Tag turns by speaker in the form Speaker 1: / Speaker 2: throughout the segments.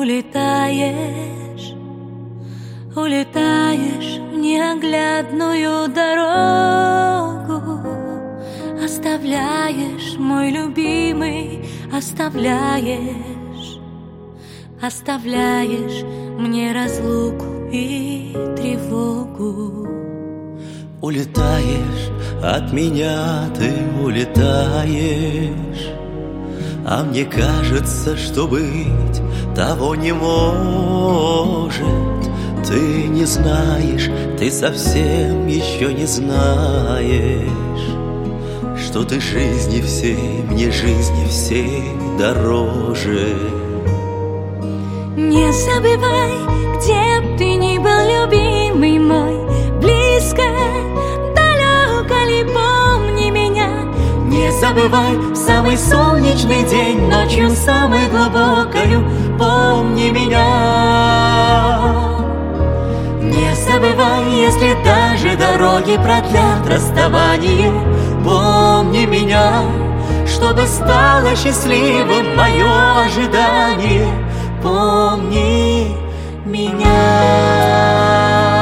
Speaker 1: улетаешь, улетаешь в неоглядную дорогу. Оставляешь, мой любимый, оставляешь, оставляешь мне разлуку и тревогу.
Speaker 2: Улетаешь от меня, ты улетаешь, а мне кажется, что быть того не может. Ты не знаешь, ты совсем еще не знаешь, что ты жизни всей, мне жизни всей дороже.
Speaker 1: Не забывай, где б ты ни был, любимый мой, близко, далеко ли, помни меня.
Speaker 2: Не забывай, в самый солнечный день, ночью самой глубокою, помни меня. Не забывай, если даже дороги продлят расставание, помни меня, чтобы стало счастливым мое ожидание, помни меня.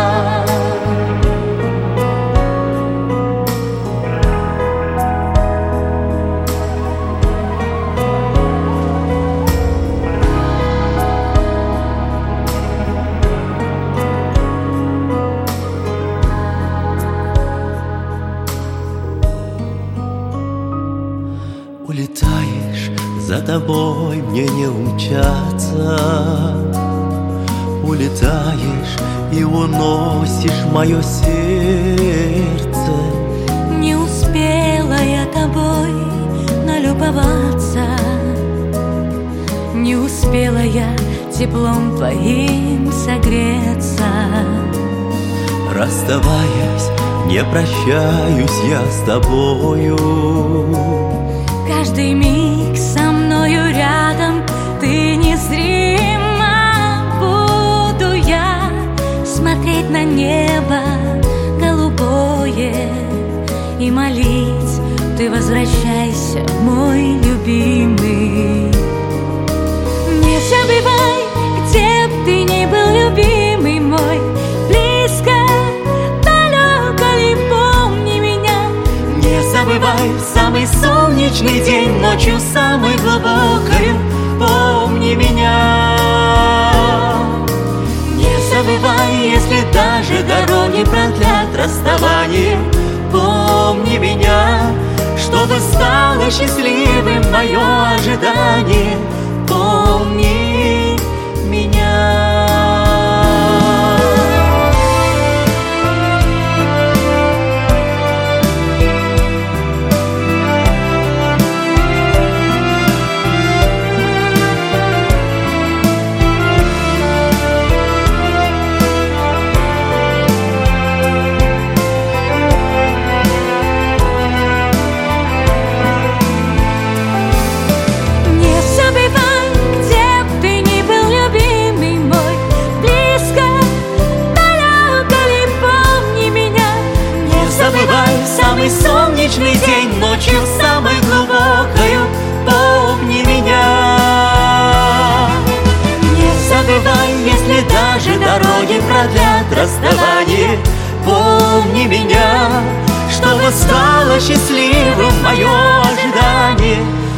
Speaker 2: Улетаешь, за тобой мне не умчаться. Улетаешь и уносишь мое сердце.
Speaker 1: Не успела я тобой налюбоваться, не успела я теплом твоим согреться.
Speaker 2: Расставаясь, не прощаюсь я с тобою.
Speaker 1: Каждый миг со мною рядом ты незримо. Буду я смотреть на небо голубое и молить: ты возвращайся, мой любимый. Не забывай, где б ты ни был, любимый мой, близко, далеко ли, помни меня.
Speaker 2: Не забывай, в самый солнечный день, ночью самой глубокою, помни меня. Не забывай, если даже дороги продлят расставание, помни меня, чтобы стало счастливым мое ожидание, помни меня. Самый солнечный день, ночью самой глубокою, помни меня. Не забывай, если даже дороги продлят расставание, помни меня, чтобы стало счастливым мое ожидание,